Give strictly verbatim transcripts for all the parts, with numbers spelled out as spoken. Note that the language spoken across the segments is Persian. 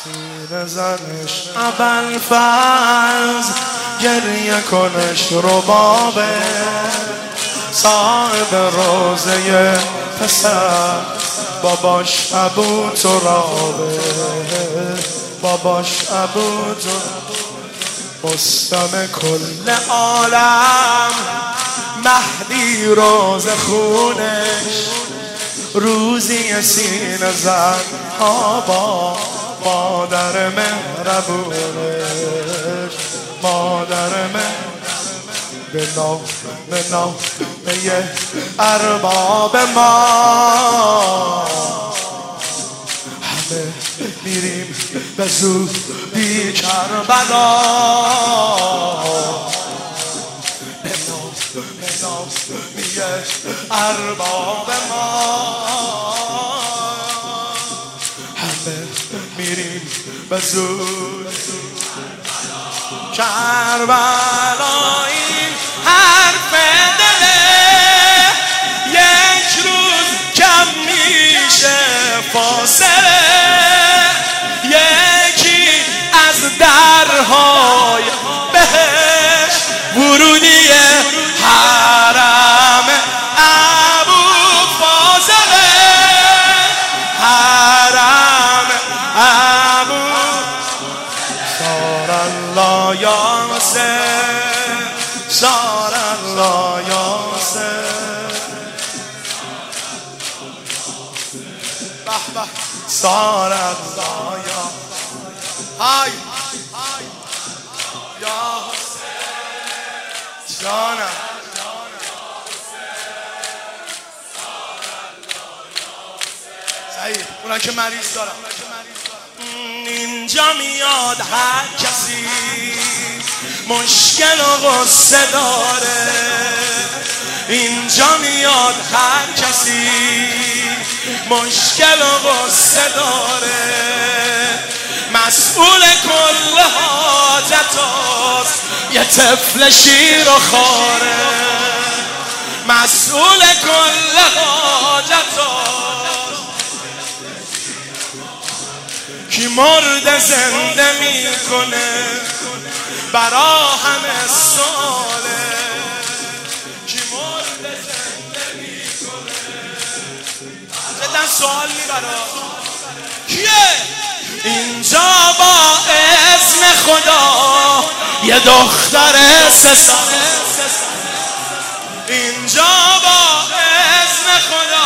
سینه زنش ابوالفضل، گریه کنش ربابه، صاحب روزه پسر باباش ابو ترابه، باباش ابو ترابه، مستم کل عالم، مهدی روز خونش، روزی سینه زن آبا، مادر مهربونش، مادر مهربونش، به نام به نام به ارباب ما همه میریم به زودی کربلا، به نام به نام به ارباب ما همه میریم به زود کربلا. این حرف دله یک روز کم میشه فاصله، یکی از درهای بهش ورودی حرم ابوالفضل، حرم ابو سار الله یاسر، سار الله یاسر، به به سار الله یا های یاسر جانم. صحیح، اونا که مریض دارم. اینجا میاد هر کسی مشکل و غصه داره، اینجا میاد هر کسی مشکل و غصه داره، مسئول کل حاجت هاست یه طفل شیر و خاره، مسئول کل حاجت هاست کی مرد زنده میکنه برا همه ساله، کی مرد زنده میکنه جدا سوال میبرا کیه؟ اینجا با اذن خدا یه دختر سه ساله، اینجا با اذن خدا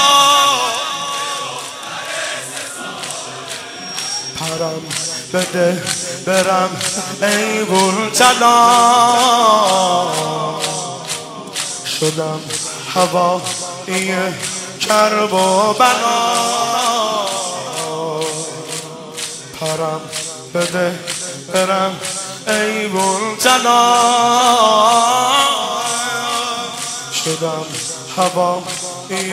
پرم بده برم ای بولتلا، شدم هوایی کرب و بلا، پرم بده برم ای بولتلا، شدم هوایی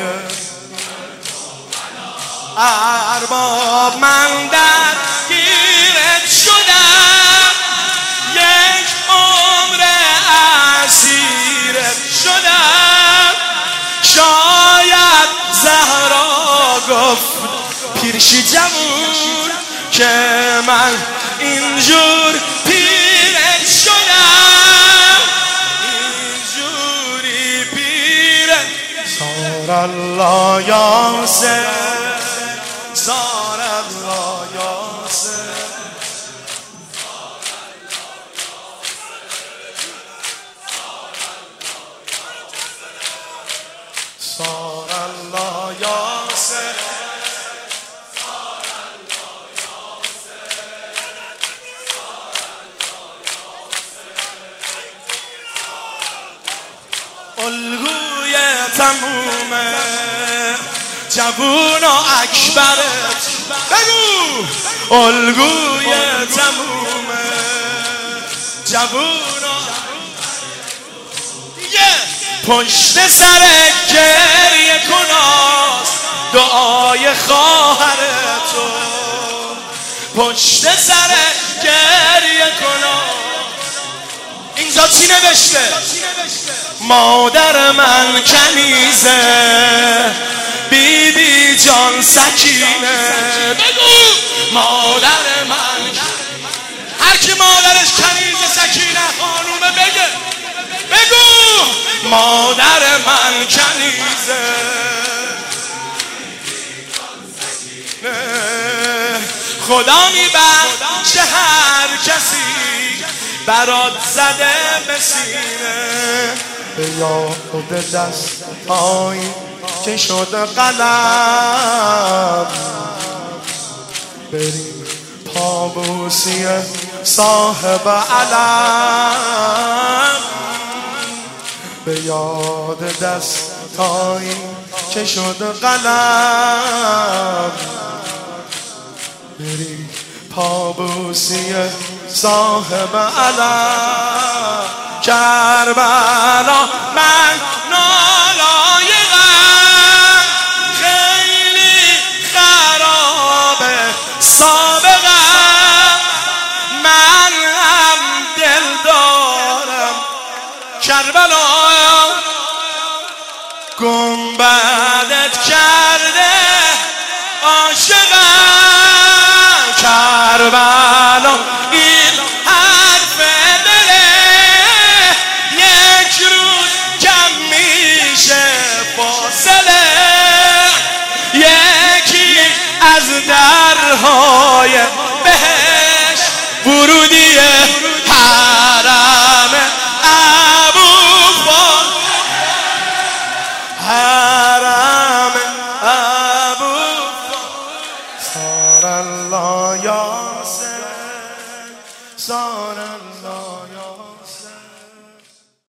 ارباب، من در گیرت شدم، یک عمر اسیرت شدم، شاید زهرا گفت پیرشی جمون که من اینجور پیرت شدم، اینجوری پیرت. سار الله یاسر، سار الله یاسر، سار الله یاسر، الگوی تمومه جوون و اکبرت، بگو الگوی تمومه جوون و دیگه پشت سر گریه کناس دعای خواهر تو، پشت سر گریه کناس. اینجا چی نوشته؟ مادر من کنیزه، بی بی جان سکینه، بگو مادر من مادر من کنیزه، خدا میبخشه هر کسی برات زده به سینه. به یاد دست‌هایی که شده قلم، بریم پابوسی صاحب علم. به یاد دست‌هایی که شده قلم، بریم پابوسی صاحب علم. کربلا من نالایقم، خیلی خرابه سابقم، من هم دل دارم کربلا، گنبدت کرده عاشقم. کربلا این حرف دله، یک روز کم میشه فاصله، یکی از درهای بهشت ورودیه.